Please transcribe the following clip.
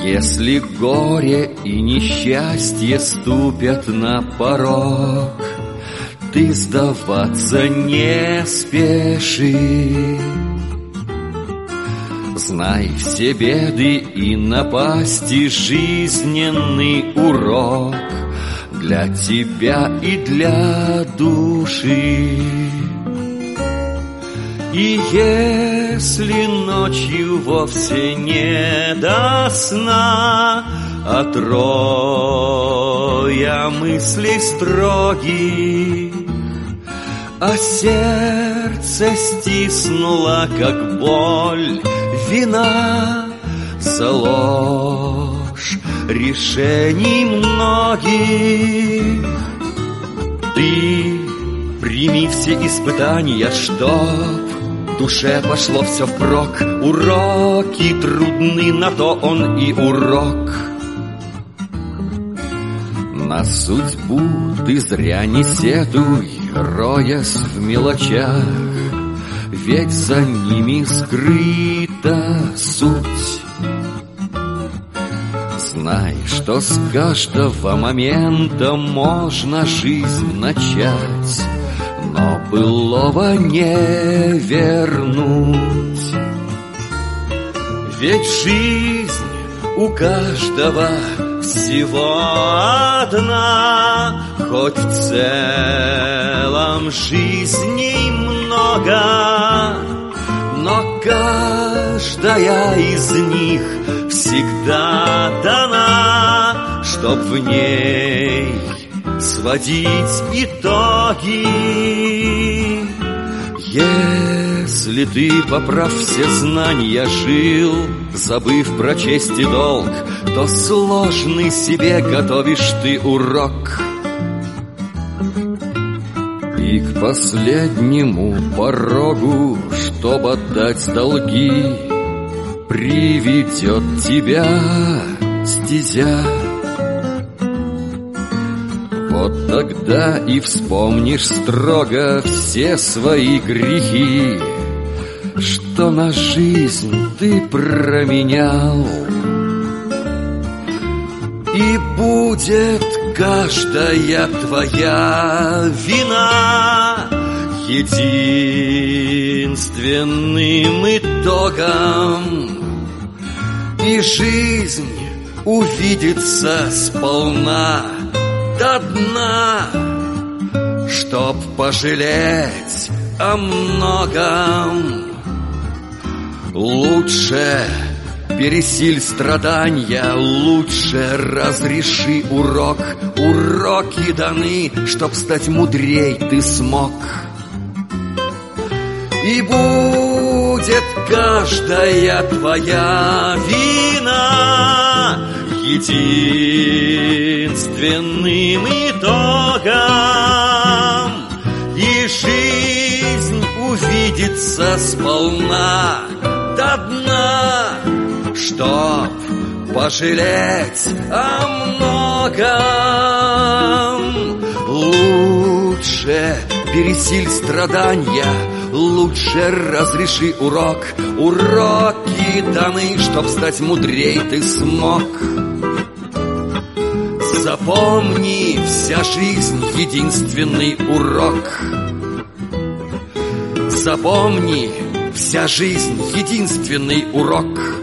Если горе и несчастье ступят на порог, ты сдаваться не спеши. Знай, все беды и напасти жизненный урок для тебя и для души. И если ночью вовсе не до сна, от роя мыслей строгих, а сердце стиснуло, как боль, вина за ложь решений многих, ты прими все испытания, чтоб душе пошло все впрок. Уроки трудны, на то он и урок. На судьбу ты зря не сетуй, роясь в мелочах, ведь за ними скрыта суть. Знай, что с каждого момента можно жизнь начать, но былого не вернуть. Ведь жизнь у каждого всего одна, хоть в целом жизней много, но каждая из них всегда дана, чтоб в ней сводить итоги. Если ты, поправ все знания, жил, забыв про честь и долг, то сложный себе готовишь ты урок. И к последнему порогу, чтоб отдать долги, приведет тебя стезя. Вот тогда и вспомнишь строго все свои грехи, что на жизнь ты променял. И будет каждая твоя вина единственным итогом, и жизнь увидится сполна до дна, чтоб пожалеть о многом. Лучше пересиль страдания, лучше разреши урок. Уроки даны, чтоб стать мудрей ты смог. И будет каждая твоя вина единственным итогом, и жизнь увидится сполна до дна, чтоб пожалеть о многом. Лучше пересиль страдания, лучше разреши урок. Уроки даны, чтоб стать мудрей ты смог. Запомни, вся жизнь единственный урок. Запомни, вся жизнь единственный урок.